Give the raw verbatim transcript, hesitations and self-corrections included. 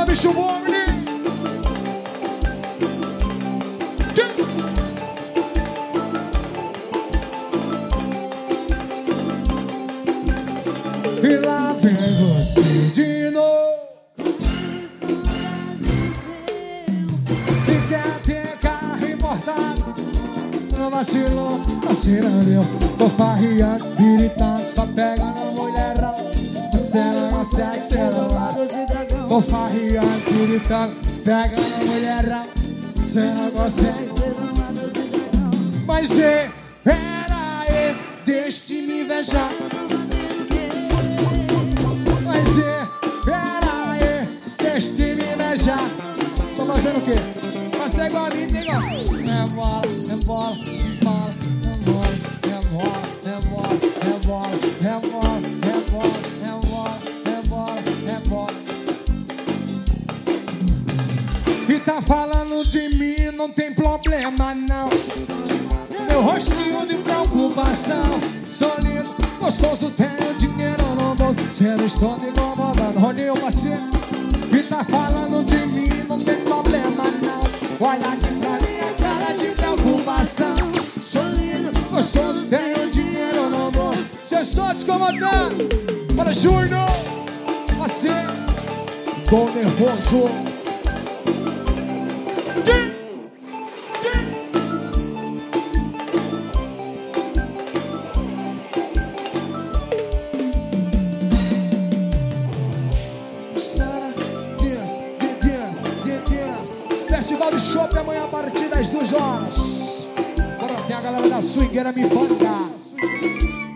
bicho bom, menino. E lá vem você de novo. E quer ter carro importado. Não vacilou, vacilando eu. Tô farriando, gritando, só pegando mulherão. Você não consegue ser amado. Tô farriando, gritando, pegando mulherão. Você não consegue ser amado. Mas é, pera aí, deixa de me invejar. Mas é, pera aí, deixa de me invejar. Tô fazendo o quê? Você é igual a mim, tem igual. É bola, é bola, bola, é bola, é bola, é bola, é bola, é bola, é bola, é bola, é bola, é bola. E tá falando de mim, não tem problema não. Meu rostinho de preocupação. Sou lindo, gostoso, tenho dinheiro no bolso. Se eu estou me incomodando, Roninho, parceiro. E tá falando de mim, não tem problema não. Olha aqui pra minha cara de preocupação. Sou lindo, gostoso, tenho dinheiro no bolso. Se eu estou te incomodando, para Júnior, parceiro. Tô nervoso. Festival de Chopp amanhã a partir das duas horas. Agora tem a galera da swingueira me banda.